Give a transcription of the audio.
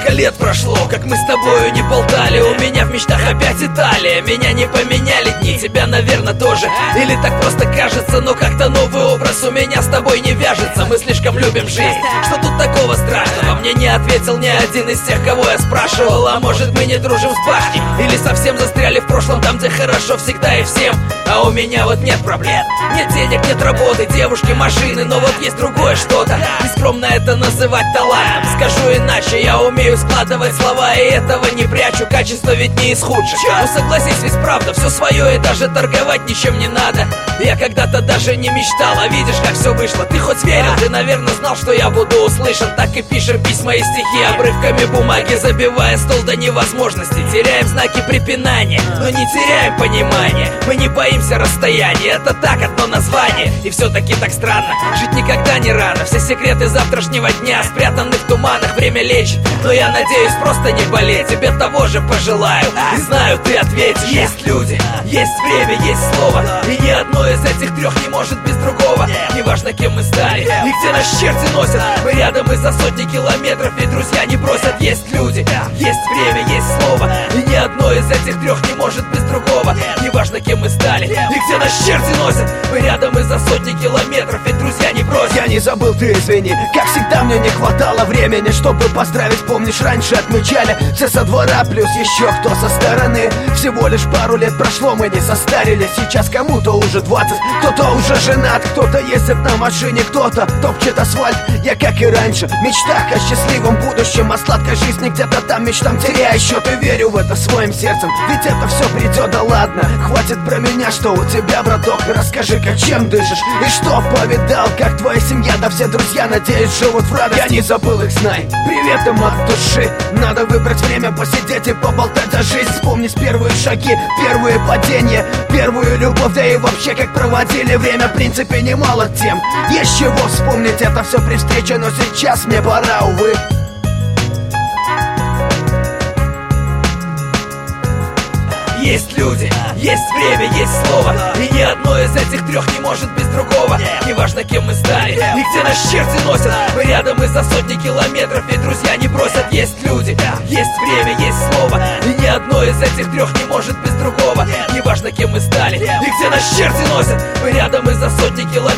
Сколько лет прошло, как мы с тобою не болтали. У меня в мечтах опять Италия. Меня не поменяли дни, тебя, наверное, тоже. Или так просто кажется, но как-то новый образ у меня с тобой не вяжется. Мы слишком любим жизнь, что тут такого страшного? Мне не ответил ни один из тех, кого я спрашивал. А может, мы не дружим с башней? Или совсем застряли в прошлом, там, где хорошо всегда и всем. А у меня вот нет проблем, нет денег, нет работы, девушки, машины. Но вот есть другое что-то, и скромно это называть талантом. Скажу иначе, я умею складывать слова, и этого не прячу. Качество ведь не из худших. Ну согласись, ведь правда, все свое, и даже торговать ничем не надо. Я когда-то даже не мечтал, а видишь, как все вышло. Ты хоть верил, ты, наверное, знал, что я буду услышан. Так и пишем письма и стихи обрывками бумаги, забивая стол до невозможности. Теряем знаки препинания, но не теряем понимания. Мы не боимся расстояния, это так, одно название. И все-таки так странно, жить никогда не рано. Все секреты завтрашнего дня спрятаны в туманах, время лечит. Но я надеюсь просто не болеть, тебе того же пожелаю. И знаю, ты ответишь. Есть люди, есть время, есть слово, и ни одно из этих трех не может без другого. Неважно, кем мы стали и где нас черти носят, мы рядом и за сотни километров, и друзья не бросят. Есть люди, есть время, есть слово, и ни одно из этих трех не может без другого. Неважно, кем мы стали и где нас черти носят, мы рядом и за сотни километров, и друзья не бросят. Я не забыл, ты извини, как всегда мне не хватало времени, чтобы поздравить. Помнишь, раньше отмечали все со двора, плюс еще кто со стороны. Всего лишь пару лет прошло, мы не состарились. Сейчас кому-то уже 20, кто-то уже женат, кто-то ездит на машине, кто-то топчет асфальт. Я, как и раньше, в мечтах о счастливом будущем, о сладкой жизни где-то там мечтам теряю счет. И верю в это своим сердцем, ведь это все придет, да ладно. Хватит про меня, что у тебя, браток. Расскажи-ка, чем дышишь и что повидал, как твоя семья, да все друзья, надеюсь, живут в радости. Я не забыл их, знай, привет им от души. Надо выбрать время, посидеть и поболтать за жизнь. Вспомнить первые шаги, первые падения, первую любовь, да и вообще как проводили время. В принципе, немало тем, есть чего вспомнить, это все при встрече, но сейчас мне пора, увы. Есть люди, есть время, есть слово, и ни одно из этих трех не может без другого. Неважно, кем мы стали и где нас черти носят, мы рядом и за сотни километров, и друзья не бросят. Есть люди, есть время, есть слово, и ни одно из этих трех не может без другого. Неважно, кем мы стали и где нас черти носят, мы рядом и за сотни километров.